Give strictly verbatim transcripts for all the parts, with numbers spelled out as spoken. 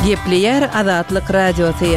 Gepleyer Azatlyk Radiosu.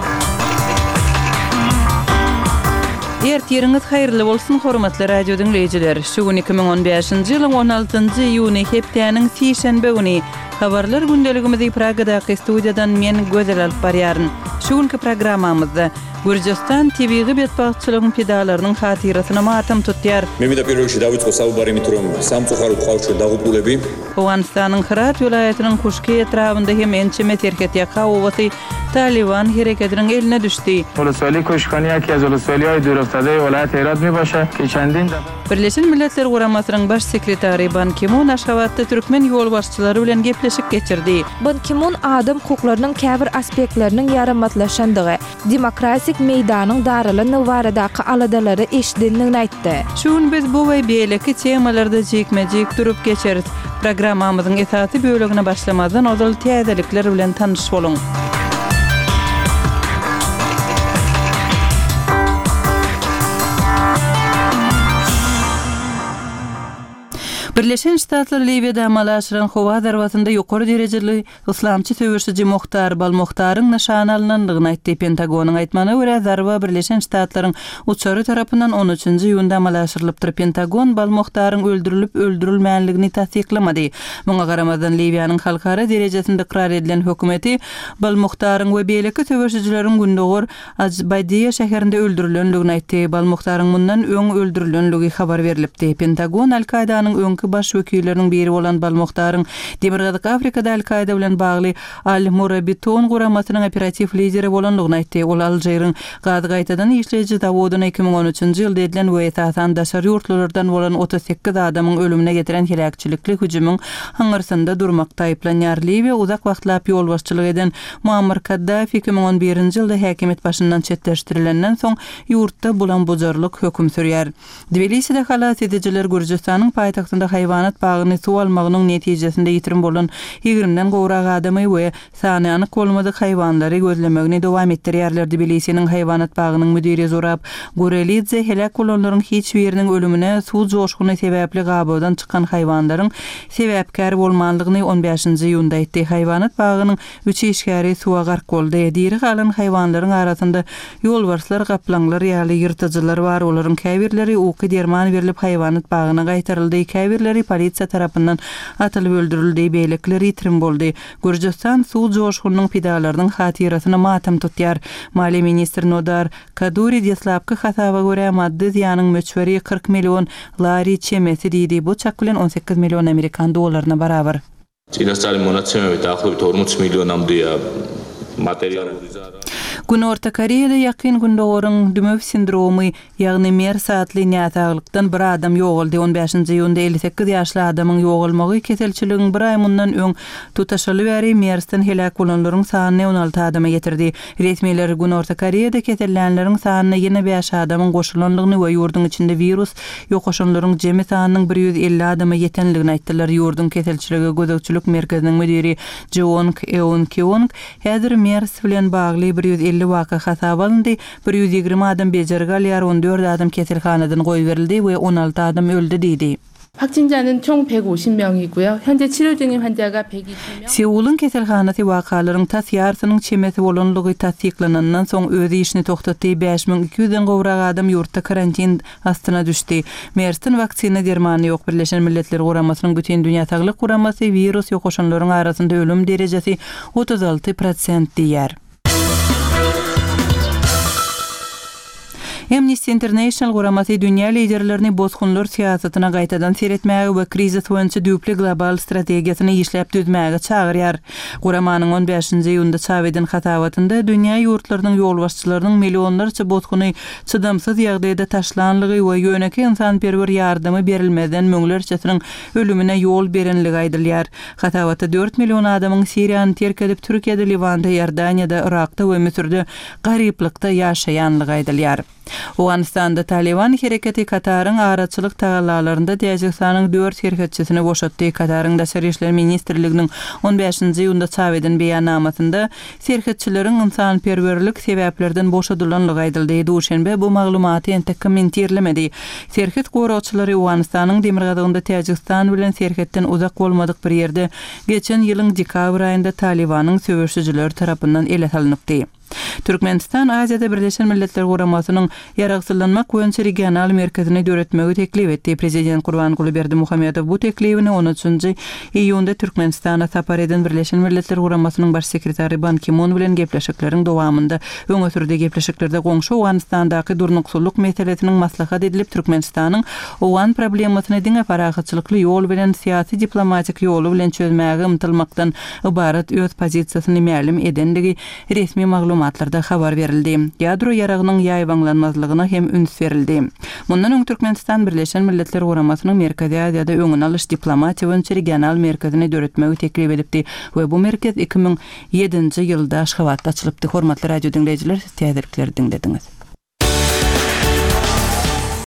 Ertiriniz hayırlı bolsun hormatly radio dinleyijiler. Şu gün iki bin on beşinji ýylyň on altynjy iýuny hepdeniň sişenbe güni habarlar gündeligimizi Pragadaky studiýadan men gözel alyp barýaryn. Şu günkü programmamyzda Gürjistan T V-ge betbaççylygyň pedalarynyň hatyrasyna matam tutýar. Men mida პირველში დავიწყო საუბარი იმით, რომ სამწუხაროდ ყავშე დაღუპულები. Owganistanyň Herat vilayatynyň Kuşki etrafynda hemen çemet herketýä hawasy Taliban hereketiniň eline düşdi. Ulusali Koşkan ýa-ki az ulusaliýa döwletde vilayat Herat mi başa keçendin de Birleşen Milletler Guramasynyň baş sekretary Ban Ki-moon Aşgabatda türkmen ýol başçylary bilen gepleşik geçirdi. Ban Ki-moon adam hukuklarynyň käbir aspektleriniň ýaramatlaşandygy, demokratik meýdanyň darylanyny baradaky aladalary eşidildigini aýtdy. Şuň biz bu we beýleki temalarda jekmejek durup geçeriz. Programmamyzyň esasy bölegine başlamazdan ozal täzelikler bilen tanyş boluň. Birleşen Ştatlar Libyada amalaşyran howa darwatynda ýokary derejeli islamçy söwürşiji Muhtar Balmuhtaryň nişan alynandygyny aýtdy. Pentagonyň aýtmanyna görä, zarba Birleşen Ştatlaryň uçary tarapyndan on üçünji iýunda amalaşyrylypdyr. Pentagon Balmuhtaryň öldürilip öldürilmänligini tasdiklamady. Muňa garamazdan Libyanyň halkara derejesinde ikrar edilen hökümeti Balmuhtaryň we beýleki söwürşijileriň gündogor Azbaydiýa şäherinde öldürilenligini aýtdy. Balmuhtaryň mundan öň öldürilenligi habar berilipdi. Pentagon Al-Qaidanyň öň baş wekilleriniň biri bolan Balmuhtaryň Demirgazyk Afrikada Al-Qaida bilen bagly Al-Murabiton guramasynyň operativ lideri bolanlygyny aýtdy. Ol Aljeryň Gady gaýtadan işleýiji Dawodyna iki bin on üçünji ýylda edilen we esasan daşary ýurtlardan bolan otuz sekiz adamyň ölümine getiren helakçylikli hüjümüň haňyrsynda durmakda aýplanýar. Libiýa uzak wagtlap ýol başçylyk eden Muammar Kaddafi iki bin on birinji ýylda häkimet başyndan çetleşdirilenden soň ýurtda bulan bozarlyk höküm sürýär. Tbiliside halat edijiler Gürjistanyň paýtagtynda hayvanat bagyny suw almagynyň netijesinde ýitirim bolan ýigrimden gowrak adamy we sany anyk bolmadyk hayvanlary gözlemegini dowam etdirýärler. Tbilisiň hayvanat bagynyň müdiri Zorab Gorelidze helak bolanlaryň hiç biriniň ölümine suw joşguny sebäpli gabadan çykan hayvanlaryň sebäpkär bolmanlygyny on beşinji iýunda aýtdy. Hayvanat bagynyň üç işgäri suwa gark boldy. Diri galan hayvanlaryň arasynda ýolbarslar, gaplanlar ýaly ýyrtyjylar bar. Olaryň käbirleri uky derman berilip hayvanat bagyna gaýtaryldy. Käbirleri polisiýa tarapyndan atylyp öldürildi, beýlekleri ýitirim boldy. Gürjistan suw joşgunyň pedalarynyň hatyrasyna matam tutýar. Maliýe ministri Nodar Kaduri deslapky hasaба görä maddi ziýanyň möçberi kırk milyon lari çemesi diýdi. Bu çak bilen on sekiz milyon Amerikan dollaryna barabar. Çinastary monatsememi taýyp ormuts milyonamdy material. Gün Orta Koreýada ýakyn gündogoryň dümöw sindromy, ýagny MERS adly nätaglykdan bir adam ýogaldy. on beşinji iýunda elli sekiz ýaşly adamyň ýogalmagy keselçiligiň bir ay mundan öň tutaşaly bäri MERS-den helak bolanlaryň sanyny on alty adama getirdi. Resmiler Gün Orta Koreýada kesellenleriň sanyny ýene beş adamyň goşulanlygyny we ýurdun içinde virus ýokaşanlaryň jemi sanynyň bir ýüz elli adama ýetenligini aýtdylar. Ýurdun keselçiligi gözegçilik merkeziniň müdiri Jeong Eun-kyung häzir MERS bilen bagly bir ýüz elli waka hasap alındy. bir ýüz ýigirme adam bejerge alýar, on dört adam keselhanadan goýberildi we on alty adam öldü diýdi. 확진자는 총 백오십 명이고요. 현재 치료 중인 환자가 백이십 명. Seulun keselhanasy wakalaryň tasyarsynyň çemesi bolanlygy tasdiklanandan soň öz işini toktatdy. beş bin iki ýüzden gowrak adam ýurtda karantin astyna düşdi. MERS-den waksina dermany ýok. Birleşen Milletler Guramasynyň bütün dünýä saglyk guramasy virus ýokaşanlaryň arasynda ölüm derejesi otuz alty prosent diýär. Amnesty International guramasy dünýä liderlerini bozgunlar siýasatyna gaýtadan seretmäge we krizis boýunça düýpli global strategiýasyny işläp düzmäge çagyrýar. Guramanyň on beşinji iýunda çap eden hatabatynda dünýä ýurtlarynyň ýolbaşçylarynyň milyonlarça bozguny çydamsız ýagdaýda taşlanlygy we ýöneki insanperwer ýardamy berilmeden möňlerçesiniň ölümine ýol berenligi aýdylýar. Hatabatda dört milyon adamyň Siriýany terk edip Türkiýede, Liwanda, Ýordaniýada, Irakda we Misirde garyplykda ýaşaýanlygy aýdylýar. Awganistanda Taliban hereketi Katarın araçylyk tagalarlarında Däjikstanyň dört herketçisini boşatdy. Katarın Daşary işler ministrliginiň on beşinji ýylda çap eden beýannamasynda herketçileriň ynsanperwerlik sebäplerden boşadylanlygy aýdyldy. Duşenbe bu maglumaty ente kommentirlemedi. Serket goraçylary Awganistanyň demirgadygynda Däjikistan bilen serketden uzak bolmadyk bir ýerde geçen ýylyň dekabr aýynda Talibanyň söwüşçüler tarapyndan ele salynykdy. Türkmenistan Aziýada Birleşen Milletler Guramasynyň ýaragsyzlanmak boýunça regional merkezine döretmegi teklip etdi. Prezident Gurbanguly Berdimuhammedow bu teklibini on üçinji iýunda Türkmenistana sapar eden Birleşen Milletler Guramasynyň baş sekretary Ban Ki-moon bilen gepleşikleriň dowamynda öňe sürdi. Gepleşiklerde goňşy Awganistandaky durnuksuluk meselesiniň maslahat edilip Türkmenistanyň Awgan problemasyny diňe paragatçylykly ýol bilen syýasy diplomatik ýoly bilen çözmäge ymtylmakdan ibarat öz pozisiýasyny ma'lum edendigi resmi maglumatlarda habar berildi. Ýadro ýaragynyň ýaýbanlanmazlygyna hem üns berildi. Mundan öň Türkmenistan Birleşen Milletler Guramasynyň Merkezi Aziýada öňüne alyş diplomatiýa boýunça regional merkezine döretmegi teklip edipdi we bu merkez iki ming ýedinji ýylda Aşgabatda açylypdy. Hormatly radio dinleýijiler, täzirlikleri dinlediňiz.